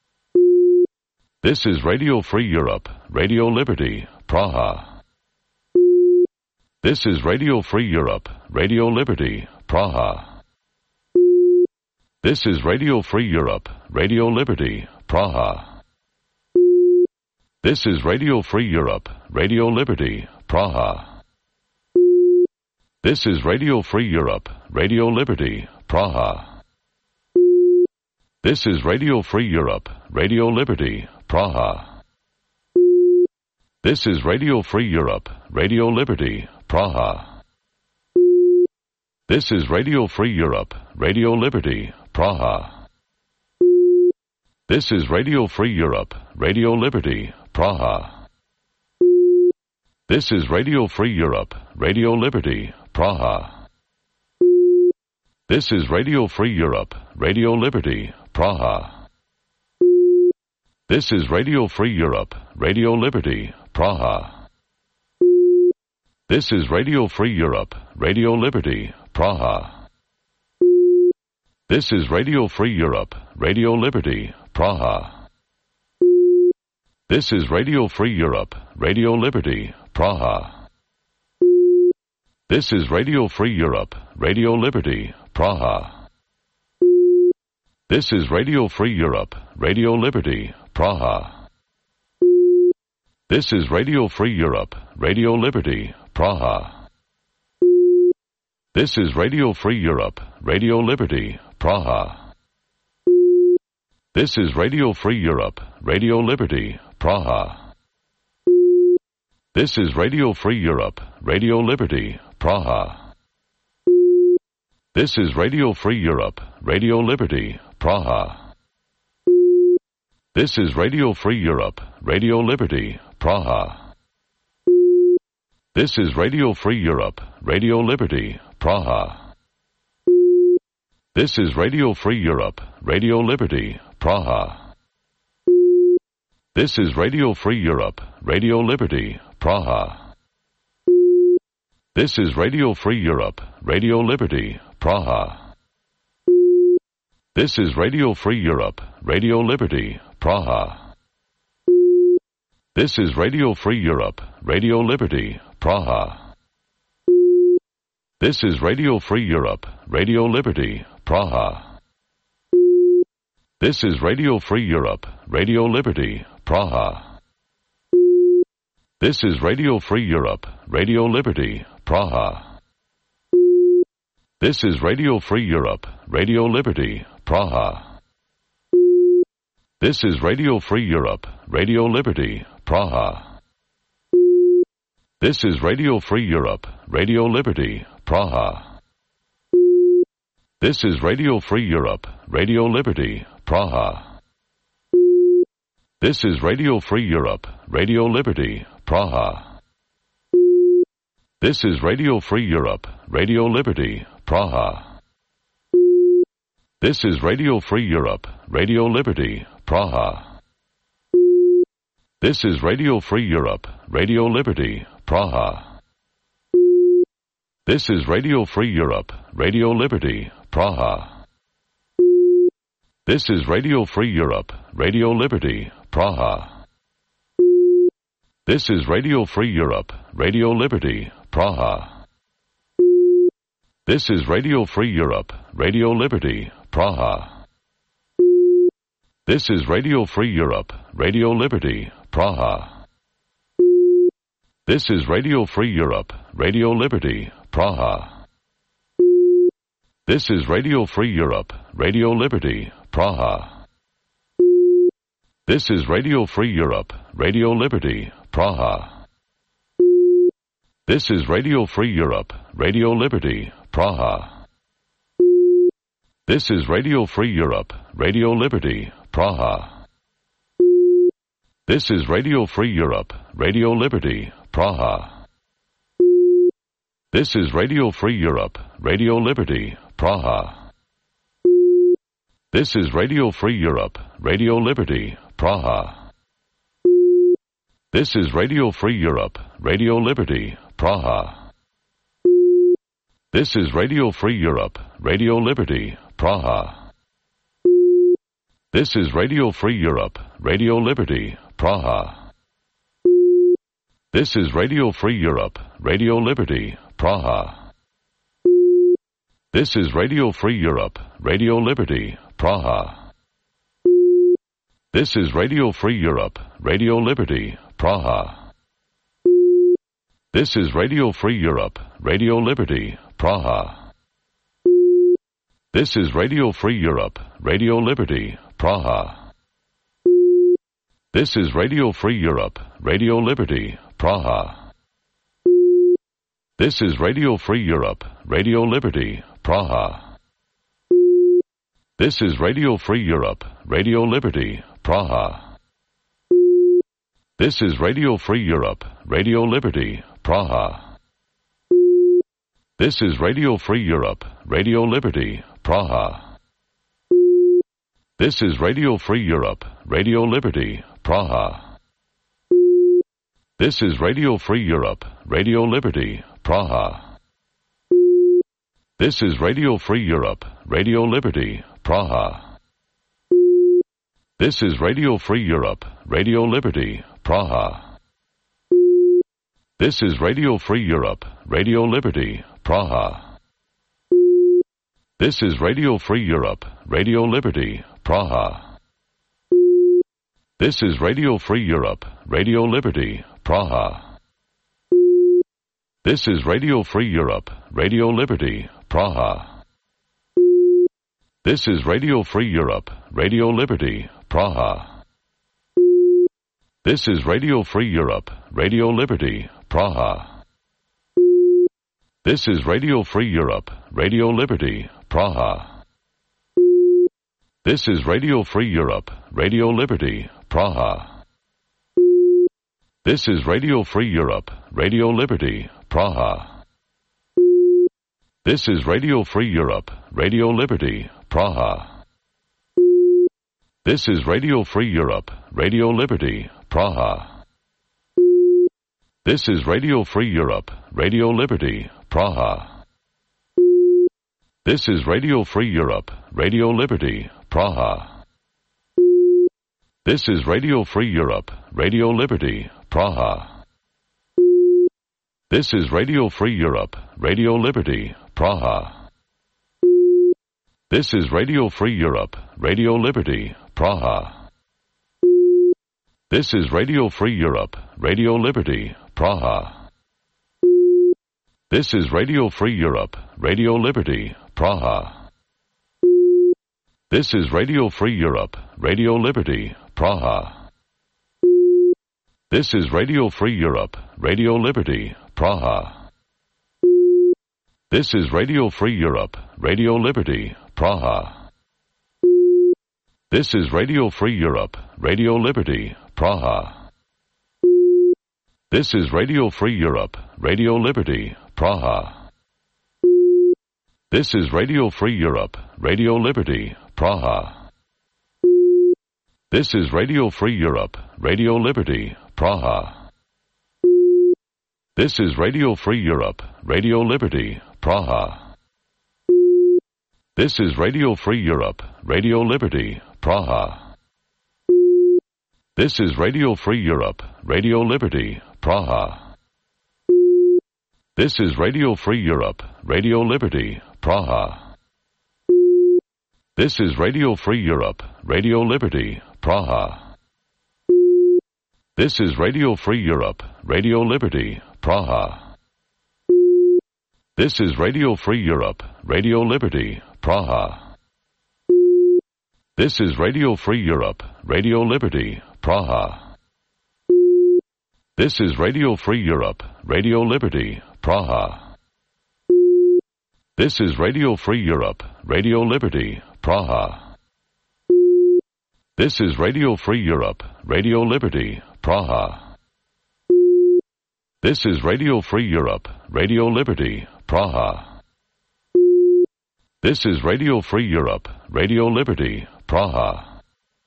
This is Radio Free Europe, Radio Liberty, Praha. This is Radio Free Europe, Radio Liberty, Praha. This is Radio Free Europe, Radio Liberty, Praha. This is Radio Free Europe, Radio Liberty, Praha. This is Radio Free Europe, Radio Liberty, Praha. This is Radio Free Europe, Radio Liberty, Praha. This is Radio Free Europe, Radio Liberty, Praha. This is Radio Free Europe, Radio Liberty, Praha. This is Radio Free Europe, Radio Liberty, Praha. This is Radio Free Europe, Radio Liberty, Praha. This is Radio Free Europe, Radio Liberty, Praha. This is Radio Free Europe, Radio Liberty, Praha. This is Radio Free Europe, Radio Liberty, Praha. This is Radio Free Europe, Radio Liberty, Praha. This is Radio Free Europe, Radio Liberty, Praha. This is Radio Free Europe, Radio Liberty, Praha. This is Radio Free Europe, Radio Liberty, Praha. This is Radio Free Europe, Radio Liberty, Praha. This is Radio Free Europe, Radio Liberty, Praha. This is Radio Free Europe, Radio Liberty, Praha. This is Radio Free Europe, Radio Liberty, Praha. This is Radio Free Europe, Radio Liberty, Praha. This is Radio Free Europe, Radio Liberty, Praha. This is Radio Free Europe, Radio Liberty, Praha. This is Radio Free Europe, Radio Liberty, Praha. This is Radio Free Europe, Radio Liberty, Praha. This is Radio Free Europe, Radio Liberty, Praha. This is Radio Free Europe, Radio Liberty, Praha. This is Radio Free Europe, Radio Liberty, Praha. This is Radio Free Europe, Radio Liberty, Praha. This is Radio Free Europe, Radio Liberty, Praha. This is Radio Free Europe, Radio Liberty, Praha. This is Radio Free Europe, Radio Liberty, Praha. This is Radio Free Europe, Radio Liberty, Praha. This is Radio Free Europe, Radio Liberty, Praha. This is Radio Free Europe, Radio Liberty, Praha. This is Radio Free Europe, Radio Liberty, Praha. This is Radio Free Europe, Radio Liberty, Praha. This is Radio Free Europe, Radio Liberty, Praha. This is Radio Free Europe, Radio Liberty, Praha. This is Radio Free Europe, Radio Liberty, Praha. This is Radio Free Europe, Radio Liberty, Praha. This is Radio Free Europe, Radio Liberty, Praha. This is Radio Free Europe, Radio Liberty, Praha. This is Radio Free Europe, Radio Liberty, Praha. This is Radio Free Europe, Radio Liberty, Praha. This is Radio Free Europe, Radio Liberty, Praha. This is Radio Free Europe, Radio Liberty, Praha. This is Radio Free Europe, Radio Liberty, Praha. This is Radio Free Europe, Radio Liberty, Praha. This is Radio Free Europe, Radio Liberty, Praha. This is Radio Free Europe, Radio Liberty, Praha. This is Radio Free Europe, Radio Liberty, Praha. This is Radio Free Europe, Radio Liberty, Praha. This is Radio Free Europe, Radio Liberty, Praha. This is Radio Free Europe, Radio Liberty, Praha. This is Radio Free Europe, Radio Liberty, Praha. This is Radio Free Europe, Radio Liberty, Praha. This is Radio Free Europe, Radio Liberty, Praha. This is Radio Free Europe, Radio Liberty, Praha. This is Radio Free Europe, Radio Liberty, Praha. This is Radio Free Europe, Radio Liberty, Praha. This is Radio Free Europe, Radio Liberty, Praha. This is Radio Free Europe, Radio Liberty, Praha. This is Radio Free Europe, Radio Liberty, Praha. This is Radio Free Europe, Radio Liberty, Praha. This is Radio Free Europe, Radio Liberty, Praha. This is Radio Free Europe, Radio Liberty, Praha. This is Radio Free Europe, Radio Liberty, Praha. This is Radio Free Europe, Radio Liberty, Praha. This is Radio Free Europe, Radio Liberty, Praha. This is Radio Free Europe, Radio Liberty, Praha. This is Radio Free Europe, Radio Liberty, Praha. This is Radio Free Europe, Radio Liberty, Praha. This is Radio Free Europe, Radio Liberty, Praha. This is Radio Free Europe, Radio Liberty, Praha. This is Radio Free Europe, Radio Liberty, Praha. This is Radio Free Europe, Radio Liberty, Praha. This is Radio Free Europe, Radio Liberty, Praha. This is Radio Free Europe, Radio Liberty, Praha. This is Radio Free Europe, Radio Liberty, Praha. This is Radio Free Europe, Radio Liberty, Praha. This is Radio Free Europe, Radio Liberty, Praha. This is Radio Free Europe, Radio Liberty, Praha. This is Radio Free Europe, Radio Liberty, Praha. This is Radio Free Europe, Radio Liberty, Praha. This is Radio Free Europe, Radio Liberty, Praha. This is Radio Free Europe, Radio Liberty, Praha. This is Radio Free Europe, Radio Liberty, Praha. This is Radio Free Europe, Radio Liberty, Praha. This is Radio Free Europe, Radio Liberty, Praha. This is Radio Free Europe, Radio Liberty, Praha. This is Radio Free Europe, Radio Liberty, Praha. This is Radio Free Europe, Radio Liberty, Praha. This is Radio Free Europe, Radio Liberty, Praha. This is Radio Free Europe, Radio Liberty, Praha. This is Radio Free Europe, Radio Liberty, Praha. This is Radio Free Europe, Radio Liberty, Praha. This is Radio Free Europe, Radio Liberty, Praha. This is Radio Free Europe, Radio Liberty, Praha. This is Radio Free Europe, Radio Liberty, Praha. This is Radio Free Europe, Radio Liberty, Praha. This is Radio Free Europe, Radio Liberty, Praha. This is Radio Free Europe, Radio Liberty, Praha. This is Radio Free Europe, Radio Liberty, Praha. This is Radio Free Europe, Radio Liberty, Praha. This is Radio Free Europe, Radio Liberty, Praha. This is Radio Free Europe, Radio Liberty, Praha.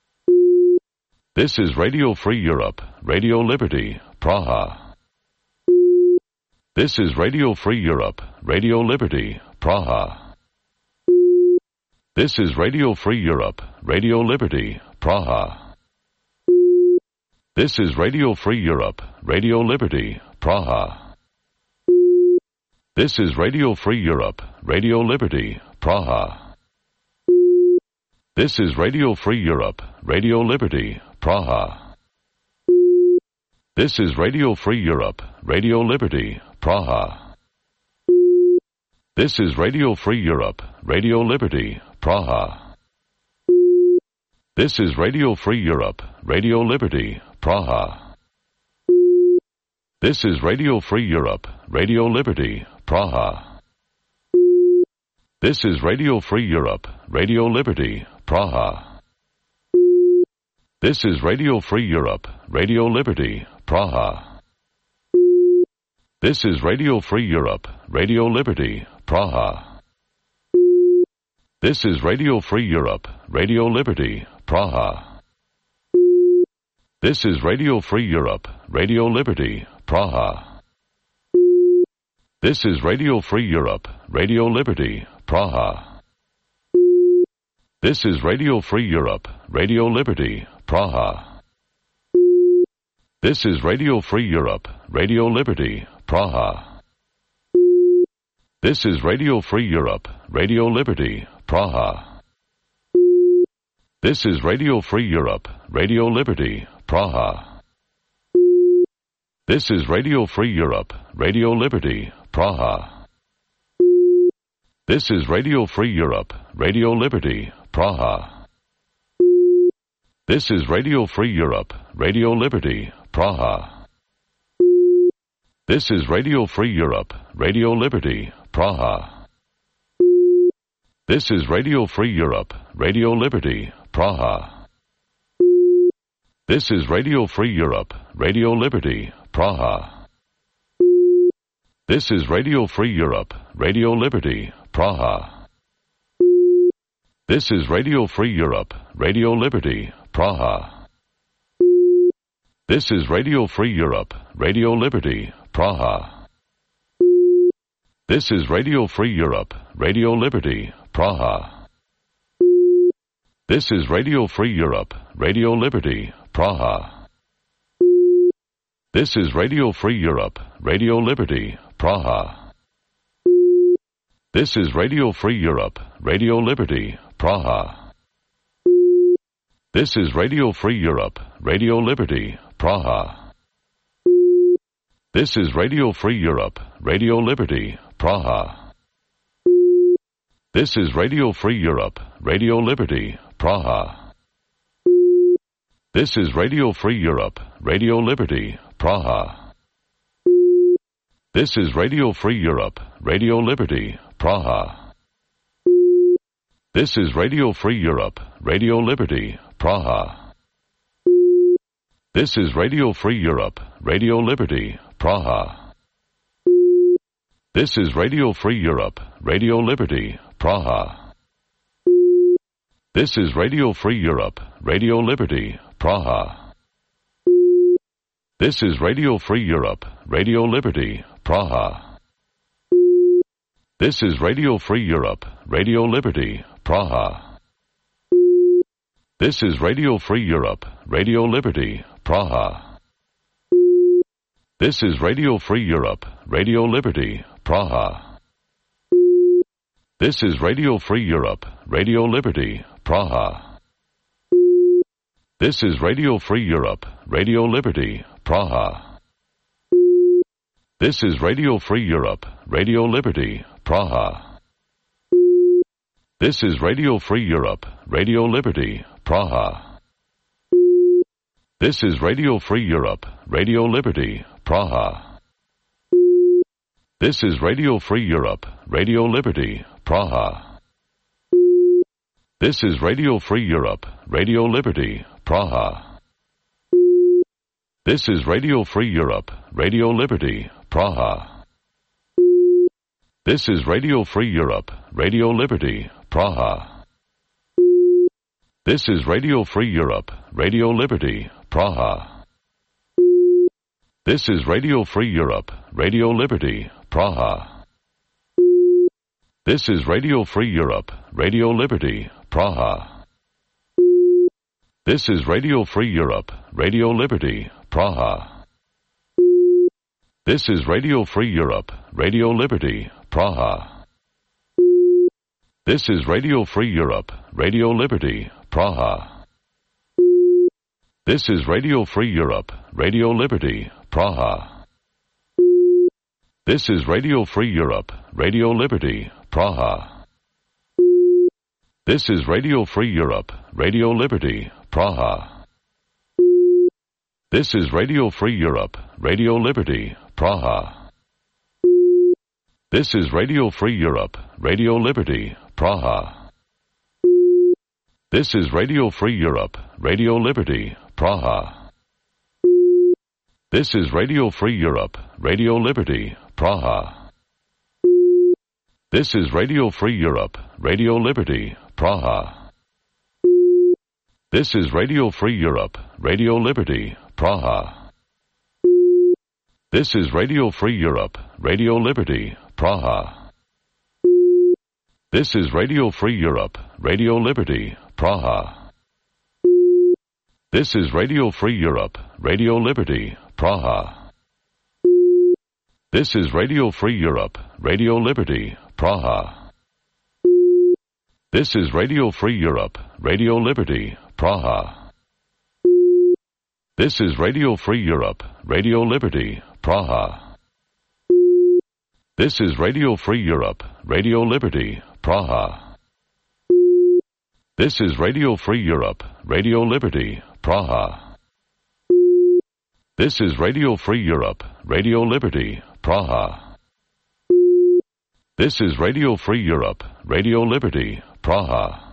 This is Radio Free Europe, Radio Liberty, Praha. This is Radio Free Europe, Radio Liberty, Praha. This is Radio Free Europe, Radio Liberty, Praha. This is Radio Free Europe, Radio Liberty, Praha. This is Radio Free Europe, Radio Liberty, Praha. This is Radio Free Europe, Radio Liberty, Praha. This is Radio Free Europe, Radio Liberty, Praha. This is Radio Free Europe, Radio Liberty, Praha. This is Radio Free Europe, Radio Liberty, Praha. This is Radio Free Europe, Radio Liberty, Praha. This is Radio Free Europe, Radio Liberty, Praha. This is Radio Free Europe, Radio Liberty, Praha. This is Radio Free Europe, Radio Liberty, Praha. This is Radio Free Europe, Radio Liberty, Praha. This is Radio Free Europe, Radio Liberty, Praha. This is Radio Free Europe, Radio Liberty, Praha. This is Radio Free Europe, Radio Liberty, Praha. This is Radio Free Europe, Radio Liberty, Praha. This is Radio Free Europe, Radio Liberty, Praha. This is Radio Free Europe, Radio Liberty, Praha. This is Radio Free Europe, Radio Liberty, Praha. This is Radio Free Europe, Radio Liberty, Praha. This is Radio Free Europe, Radio Liberty, Praha. This is Radio Free Europe, Radio Liberty, Praha. This is Radio Free Europe, Radio Liberty, Praha. This is Radio Free Europe, Radio Liberty, Praha. This is Radio Free Europe, Radio Liberty, Praha. This is Radio Free Europe, Radio Liberty, Praha. This is Radio Free Europe, Radio Liberty, Praha. This is Radio Free Europe, Radio Liberty, Praha. This is Radio Free Europe, Radio Liberty, Praha. This is Radio Free Europe, Radio Liberty, Praha. This is Radio Free Europe, Radio Liberty, Praha. This is Radio Free Europe, Radio Liberty, Praha. This is Radio Free Europe, Radio Liberty, Praha. This is Radio Free Europe, Radio Liberty, Praha. This is Radio Free Europe, Radio Liberty, Praha. This is Radio Free Europe, Radio Liberty, Praha. This is Radio Free Europe, Radio Liberty, Praha. This is Radio Free Europe, Radio Liberty, Praha. This is Radio Free Europe, Radio Liberty, Praha. This is Radio Free Europe, Radio Liberty, Praha. This is Radio Free Europe, Radio Liberty, Praha. This is Radio Free Europe, Radio Liberty, Praha. This is Radio Free Europe, Radio Liberty, Praha. This is Radio Free Europe, Radio Liberty, Praha. This is Radio Free Europe, Radio Liberty, Praha. This is Radio Free Europe, Radio Liberty, Praha. This is Radio Free Europe, Radio Liberty, Praha. This is Radio Free Europe, Radio Liberty, Praha. This is Radio Free Europe, Radio Liberty, Praha. This is Radio Free Europe, Radio Liberty, Praha. This is Radio Free Europe, Radio Liberty, Praha. This is Radio Free Europe, Radio Liberty, Praha. This is Radio Free Europe, Radio Liberty, Praha. This is Radio Free Europe, Radio Liberty, Praha. This is Radio Free Europe, Radio Liberty, Praha. This is Radio Free Europe, Radio Liberty, Praha. This is Radio Free Europe, Radio Liberty, Praha. This is Radio Free Europe, Radio Liberty, Praha. This is Radio Free Europe, Radio Liberty, Praha. This is Radio Free Europe, Radio Liberty, Praha. This is Radio Free Europe, Radio Liberty, Praha. This is Radio Free Europe, Radio Liberty, Praha. This is Radio Free Europe, Radio Liberty, Praha. This is Radio Free Europe, Radio Liberty, Praha. This is Radio Free Europe, Radio Liberty, Praha. This is Radio Free Europe, Radio Liberty, Praha. This is Radio Free Europe, Radio Liberty, Praha. This is Radio Free Europe, Radio Liberty, Praha. This is Radio Free Europe, Radio Liberty, Praha. This is Radio Free Europe, Radio Liberty, Praha. This is Radio Free Europe, Radio Liberty, Praha. This is Radio Free Europe, Radio Liberty, Praha. This is Radio Free Europe, Radio Liberty, Praha. This is Radio Free Europe, Radio Liberty, Praha. This is Radio Free Europe, Radio Liberty, Praha. This is Radio Free Europe, Radio Liberty, Praha. This is Radio Free Europe, Radio Liberty, Praha. This is Radio Free Europe, Radio Liberty, Praha.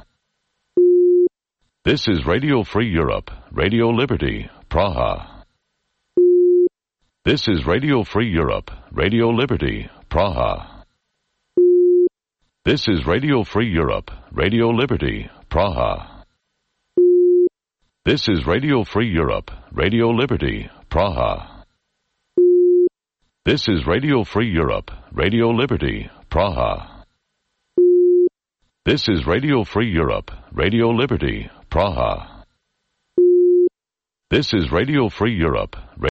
This is Radio Free Europe, Radio Liberty, Praha. This is Radio Free Europe, Radio Liberty, Praha. This is Radio Free Europe, Radio Liberty, Praha. This is Radio Free Europe, Radio Liberty, Praha. This is Radio Free Europe, Radio Liberty, Praha. This is Radio Free Europe, Radio Liberty, Praha. This is Radio Free Europe.